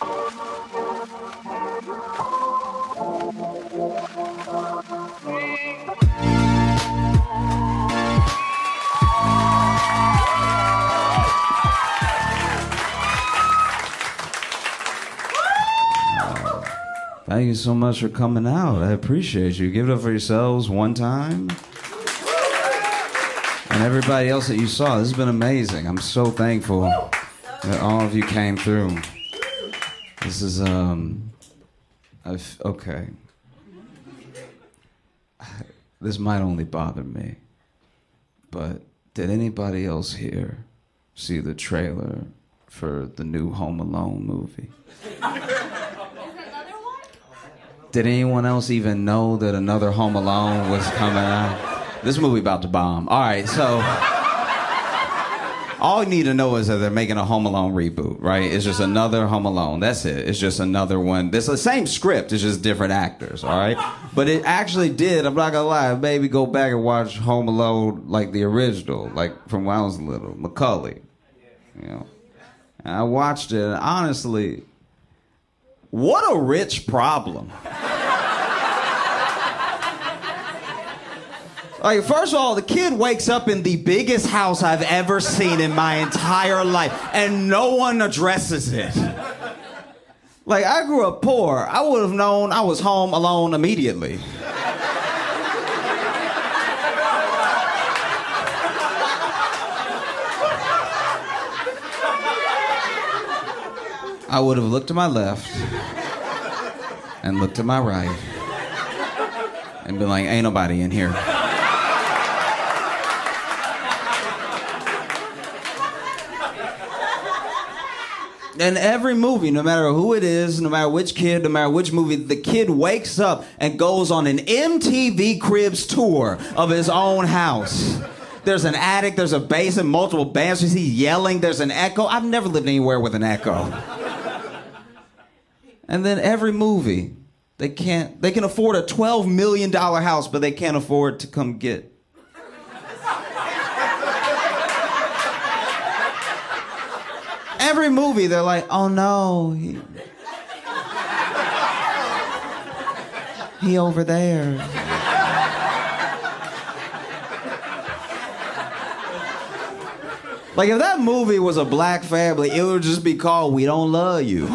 Thank you so much for coming out. I appreciate you. Give it up for yourselves one time. And everybody else that you saw. This has been amazing. I'm so thankful that all of you came through. This is, okay. This might only bother me, but did anybody else here see the trailer for the new Home Alone movie? Did anyone else even know that another Home Alone was coming out? This movie about to bomb. All right, so all you need to know is that they're making a Home Alone reboot, right? It's just another Home Alone. That's it. It's just another one. It's the same script. It's just different actors, all right? But it actually did, I'm not gonna lie, maybe go back and watch Home Alone like the original, like from when I was little, Macaulay, you know. And I watched it, and honestly, what a rich problem. Like, first of all, the kid wakes up in the biggest house I've ever seen in my entire life, and no one addresses it. Like, I grew up poor. I would have known I was home alone immediately. I would have looked to my left and looked to my right and been like, ain't nobody in here. In every movie, no matter who it is, no matter which kid, no matter which movie, the kid wakes up and goes on an MTV Cribs tour of his own house. There's an attic, there's a basement, multiple bands, you see yelling, there's an echo. I've never lived anywhere with an echo. And then every movie, they can afford a $12 million house, but they can't afford to come get. Every movie, they're like, oh no, he over there. Like, if that movie was a black family, it would just be called We Don't Love You.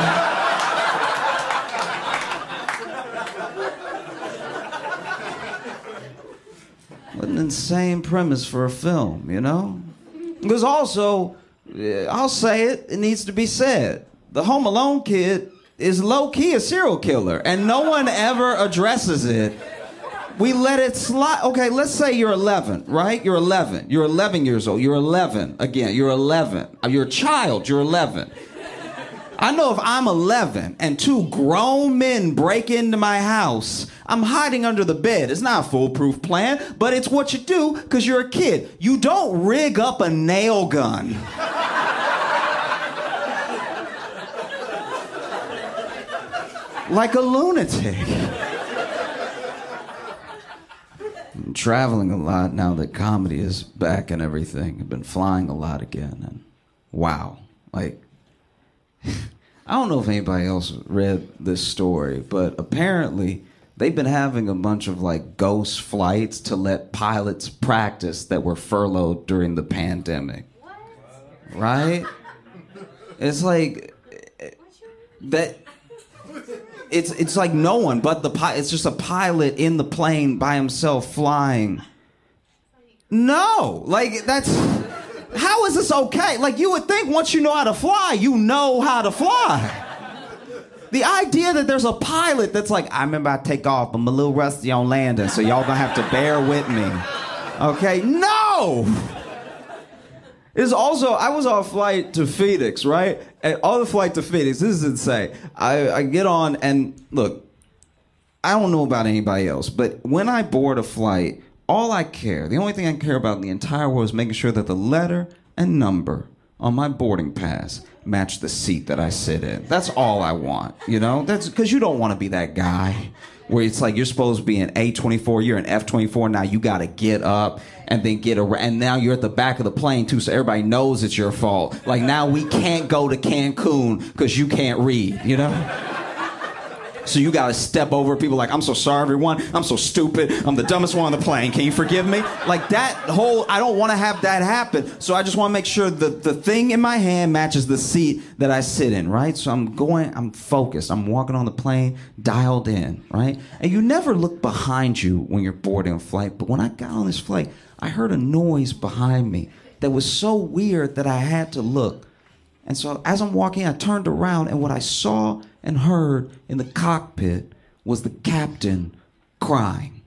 What an insane premise for a film, you know? Because also, I'll say it, it needs to be said. The Home Alone kid is low-key a serial killer, and no one ever addresses it. We let it slide. Okay, let's say you're 11, right? You're 11. You're 11 years old. You're 11. Again, you're 11. You're a child. You're 11. I know if I'm 11 and two grown men break into my house, I'm hiding under the bed. It's not a foolproof plan, but it's what you do because you're a kid. You don't rig up a nail gun. Like a lunatic. I'm traveling a lot now that comedy is back and everything. I've been flying a lot again, and wow. Like, I don't know if anybody else read this story, but apparently they've been having a bunch of like ghost flights to let pilots practice that were furloughed during the pandemic. What? Right? It's like that. It's like no one but the pilot. It's just a pilot in the plane by himself flying. No, like that's. How is this okay? Like, you would think once you know how to fly, you know how to fly. The idea that there's a pilot that's like, I remember I take off, I'm a little rusty on landing, so y'all gonna have to bear with me. Okay? No! It's also, I was on a flight to Phoenix, right? And on the flight to Phoenix, this is insane. I get on, and look, I don't know about anybody else, but when I board a flight, the only thing I care about in the entire world is making sure that the letter and number on my boarding pass match the seat that I sit in. That's all I want, you know? That's because you don't want to be that guy where it's like you're supposed to be an A24, you're an F24, now you got to get up and then get around, and now you're at the back of the plane too, so everybody knows it's your fault. Like, now we can't go to Cancun because you can't read, you know? So you gotta step over people like, I'm so sorry, everyone. I'm so stupid. I'm the dumbest one on the plane. Can you forgive me? Like, that whole, I don't want to have that happen. So I just want to make sure that the thing in my hand matches the seat that I sit in, right? So I'm focused. I'm walking on the plane, dialed in, right? And you never look behind you when you're boarding a flight. But when I got on this flight, I heard a noise behind me that was so weird that I had to look. And so as I'm walking, I turned around, and what I saw and heard in the cockpit was the captain crying.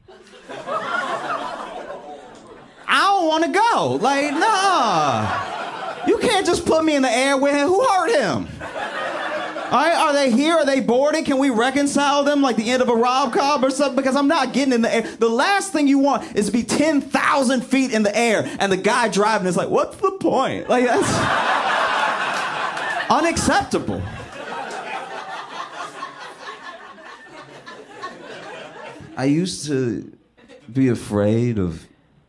I don't want to go. Like, nah. You can't just put me in the air with him. Who hurt him? All right, are they here? Are they boarding? Can we reconcile them like the end of a rom-com or something? Because I'm not getting in the air. The last thing you want is to be 10,000 feet in the air, and the guy driving is like, what's the point? Like, that's unacceptable. I used to be afraid of,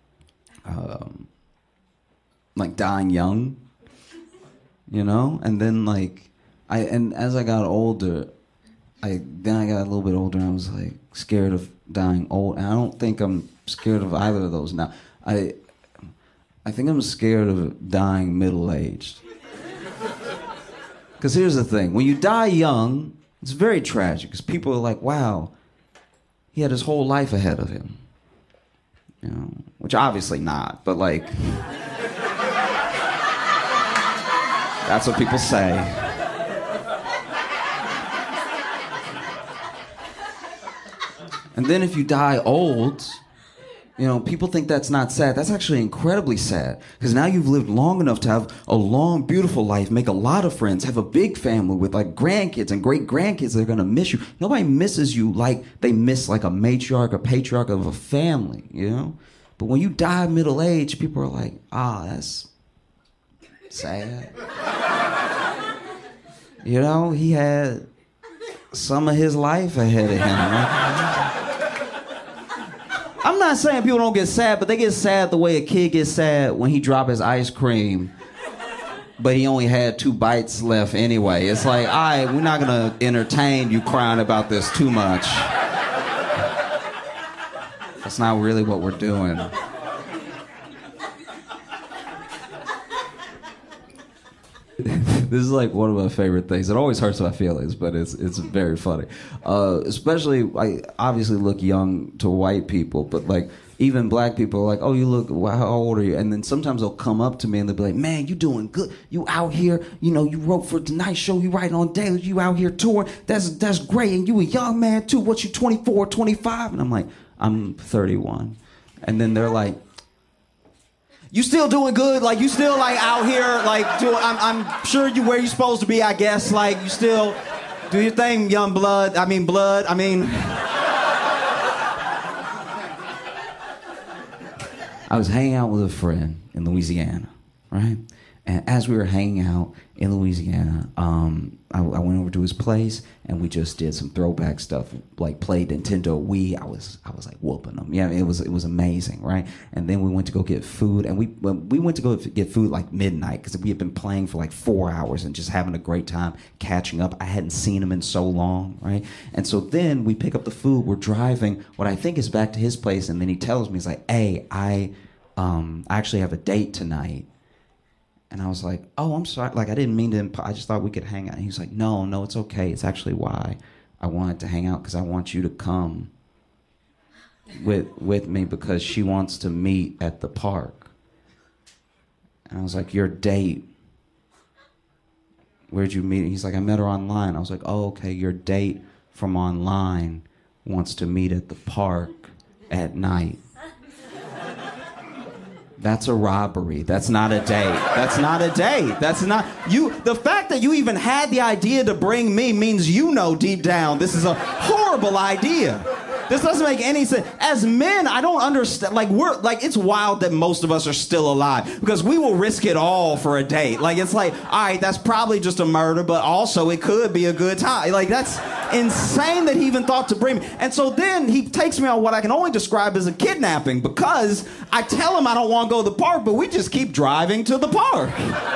like, dying young, you know? And then, like, as I got older, I got a little bit older, and I was, like, scared of dying old. And I don't think I'm scared of either of those now. I think I'm scared of dying middle-aged. Because here's the thing. When you die young, it's very tragic. Because people are like, wow, he had his whole life ahead of him. You know, which obviously not, but like, that's what people say. And then if you die old, you know, people think that's not sad. That's actually incredibly sad. Because now you've lived long enough to have a long, beautiful life, make a lot of friends, have a big family with, like, grandkids and great-grandkids that are going to miss you. Nobody misses you like they miss, like, a matriarch or patriarch of a family, you know? But when you die middle-aged, people are like, that's sad. You know, he had some of his life ahead of him. Right? I'm not saying people don't get sad, but they get sad the way a kid gets sad when he dropped his ice cream, but he only had 2 bites left anyway. It's like, all right, we're not going to entertain you crying about this too much. That's not really what we're doing. This is like one of my favorite things. It always hurts my feelings, but it's very funny. Especially, I obviously look young to white people, but like even black people are like, oh, you look, how old are you? And then sometimes they'll come up to me and they'll be like, man, you doing good. You out here, you know, you wrote for Tonight Show, you writing on daily, you out here touring. That's great. And you a young man too. What, you 24, 25? And I'm like, I'm 31. And then they're like, you still doing good? Like, you still, like, out here, like, I'm sure you where you supposed to be, I guess. Like, you still do your thing, young blood. I mean. I was hanging out with a friend in Louisiana, right? And as we were hanging out in Louisiana, I went over to his place and we just did some throwback stuff, like played Nintendo Wii. I was like whooping them. Yeah, it was amazing, right? And then we went to go get food, and we went to go get food like midnight because we had been playing for like 4 hours and just having a great time catching up. I hadn't seen him in so long, right? And so then we pick up the food. We're driving what I think is back to his place, and then he tells me, he's like, "Hey, I actually have a date tonight." And I was like, oh, I'm sorry. Like, I didn't mean to. I just thought we could hang out. And he was like, no, it's okay. It's actually why I wanted to hang out, because I want you to come with me because she wants to meet at the park. And I was like, your date? Where'd you meet? He's like, I met her online. I was like, oh, okay. Your date from online wants to meet at the park at night. That's a robbery. That's not a date. That's not a date. That's not you. The fact that you even had the idea to bring me means you know deep down this is a horrible idea. This doesn't make any sense. As men, I don't understand. Like, it's wild that most of us are still alive because we will risk it all for a date. Like, it's like, all right, that's probably just a murder, but also it could be a good time. Like, that's insane that he even thought to bring me. And so then he takes me on what I can only describe as a kidnapping because I tell him I don't want to go to the park, but we just keep driving to the park.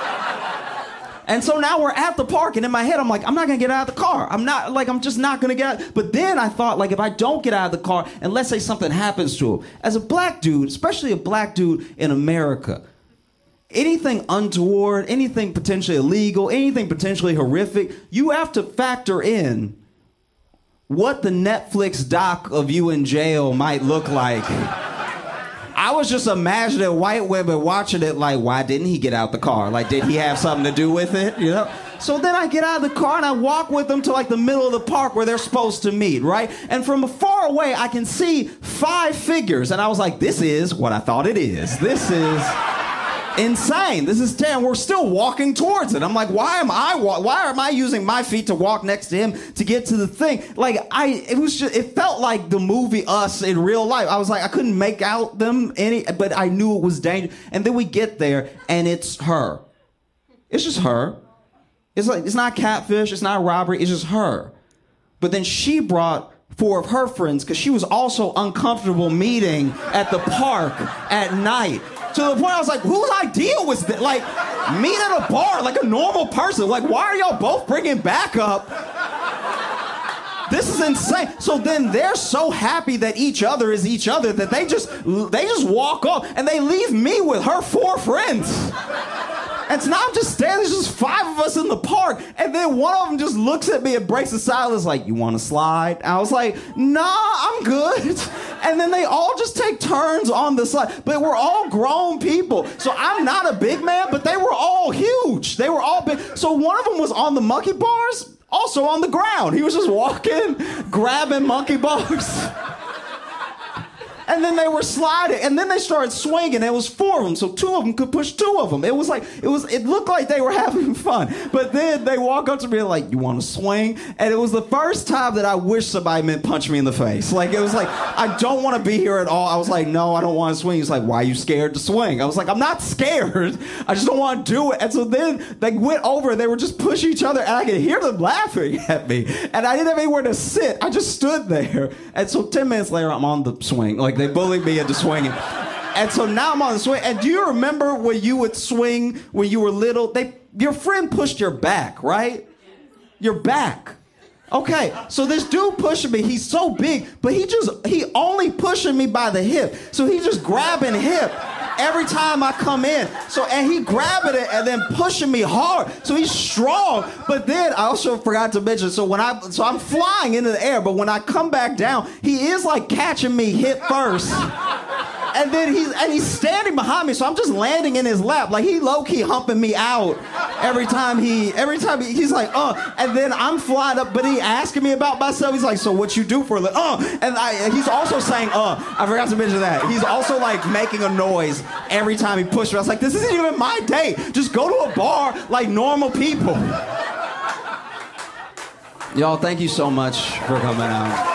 And so now we're at the park, and in my head, I'm like, I'm not gonna get out of the car. I'm just not gonna get out. But then I thought, like, if I don't get out of the car, and let's say something happens to him, as a black dude, especially a black dude in America, anything untoward, anything potentially illegal, anything potentially horrific, you have to factor in what the Netflix doc of you in jail might look like. I was just imagining white women watching it like, why didn't he get out the car? Like, did he have something to do with it? You know? So then I get out of the car and I walk with them to like the middle of the park where they're supposed to meet, right? And from far away, I can see 5 figures. And I was like, this is what I thought it is. This is insane. This is terrible. We're still walking towards it. I'm like, why am I using my feet to walk next to him to get to the thing? Like, it felt like the movie Us in real life. I was like, I couldn't make out them but I knew it was dangerous. And then we get there and it's her. It's just her. It's like, it's not catfish. It's not robbery. It's just her. But then she brought 4 of her friends because she was also uncomfortable meeting at the park at night. To the point I was like, whose idea was that? Like, meet at a bar like a normal person. Like, why are y'all both bringing backup? This is insane. So then they're so happy that each other is each other that they just walk off and they leave me with her 4 friends. And so now I'm just standing, there's just 5 of us in the park. And then one of them just looks at me and breaks the silence like, you want to slide? And I was like, nah, I'm good. And then they all just take turns on the slide. But we're all grown people. So I'm not a big man, but they were all huge. They were all big. So one of them was on the monkey bars, also on the ground. He was just walking, grabbing monkey bars. And then they were sliding, and then they started swinging. It was 4 of them, so 2 of them could push 2 of them. It looked like they were having fun. But then they walk up to me like, you want to swing? And it was the first time that I wish somebody meant punch me in the face. Like, it was like, I don't want to be here at all. I was like, no, I don't want to swing. He's like, why are you scared to swing? I was like, I'm not scared. I just don't want to do it. And so then they went over, and they were just pushing each other, and I could hear them laughing at me. And I didn't have anywhere to sit. I just stood there. And so 10 minutes later, I'm on the swing. Like, they bullied me into swinging. And so now I'm on the swing. And do you remember when you would swing when you were little? Your friend pushed your back, right? Your back. Okay, so this dude pushing me, he's so big, but he only pushing me by the hip. So he's just grabbing hip every time I come in. So, and he grabbing it and then pushing me hard. So he's strong. But then I also forgot to mention, so I'm flying into the air, but when I come back down, he is like catching me hip first. And then he's standing behind me, so I'm just landing in his lap. Like, he low-key humping me out every time he's like, and then I'm flying up, but he asking me about myself. He's like, so what you do for a living? And he's also saying, I forgot to mention that. He's also like making a noise every time he pushed me. I was like, this isn't even my date. Just go to a bar like normal people. Y'all, thank you so much for coming out.